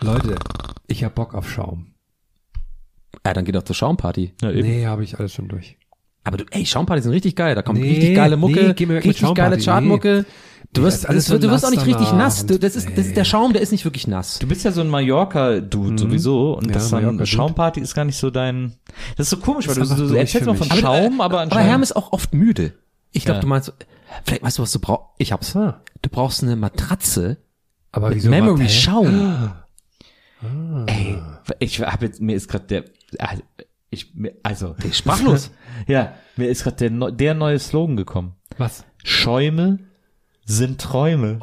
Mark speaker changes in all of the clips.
Speaker 1: Leute, ich hab Bock auf Schaum.
Speaker 2: Ja, dann geh doch zur Schaumparty.
Speaker 3: Ja, eben.
Speaker 1: Nee, habe ich alles schon durch.
Speaker 2: Aber Schaumpartys sind richtig geil. Da kommt richtig geile Mucke,
Speaker 1: geh mir weg mit
Speaker 2: richtig geile
Speaker 1: Schaumparty.
Speaker 2: Chartmucke. Du wirst auch nicht richtig
Speaker 1: danach
Speaker 2: nass. Das ist der Schaum, der ist nicht wirklich nass.
Speaker 3: Du bist ja so ein Mallorca-Dude sowieso und
Speaker 1: Ja,
Speaker 3: das dann
Speaker 1: Mallorca-Dude.
Speaker 3: Schaumparty ist gar nicht so dein. Das ist so komisch, weil
Speaker 1: Das ist
Speaker 3: du
Speaker 1: einfach
Speaker 3: erzählst mal
Speaker 1: durch
Speaker 3: von
Speaker 1: für
Speaker 3: Schaum, aber
Speaker 2: Aber Herm ist auch oft müde. Ich glaube,
Speaker 3: Ja.
Speaker 2: du meinst, vielleicht weißt du, was du brauchst. Ich hab's. Du brauchst eine Matratze
Speaker 1: Aber
Speaker 2: mit
Speaker 1: wieso
Speaker 2: Memory
Speaker 1: hä?
Speaker 2: Schaum.
Speaker 3: Ey, ich habe jetzt mir ist gerade der
Speaker 2: Sprachlos.
Speaker 3: ja, mir ist gerade der neue Slogan gekommen.
Speaker 1: Was?
Speaker 3: Schäume sind Träume.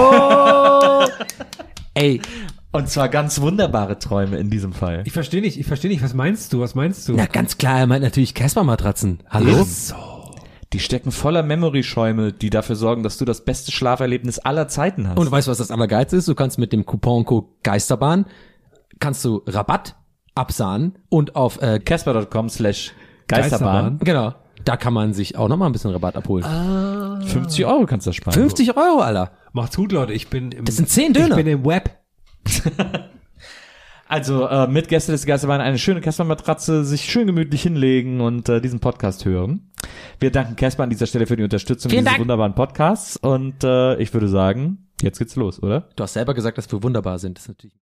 Speaker 2: Ey,
Speaker 3: Und zwar ganz wunderbare Träume in diesem Fall.
Speaker 1: Ich verstehe nicht. Was meinst du?
Speaker 2: na ganz klar, er meint natürlich Casper-Matratzen. Hallo?
Speaker 3: Die stecken voller Memory-Schäume, die dafür sorgen, dass du das beste Schlaferlebnis aller Zeiten hast.
Speaker 2: Und weißt du, was das Allergeilste ist? Du kannst mit dem Couponcode Geisterbahn, kannst du Rabatt absahnen und auf,
Speaker 3: Casper.com/Geisterbahn.
Speaker 2: genau, da kann man sich auch nochmal ein bisschen Rabatt abholen.
Speaker 3: 50 € kannst du da sparen.
Speaker 2: 50 €, Alter.
Speaker 1: Macht's gut, Leute. Ich bin im,
Speaker 2: Das sind 10 Döner.
Speaker 1: Ich bin im Web.
Speaker 3: Also mit Gäste des Geisterbahn eine schöne Casper-Matratze, sich schön gemütlich hinlegen und diesen Podcast hören. Wir danken Casper an dieser Stelle für die Unterstützung
Speaker 2: Vielen
Speaker 3: dieses
Speaker 2: Dank.
Speaker 3: wunderbaren Podcasts und ich würde sagen, jetzt geht's los, oder?
Speaker 2: Du hast selber gesagt, dass wir wunderbar sind. Das ist natürlich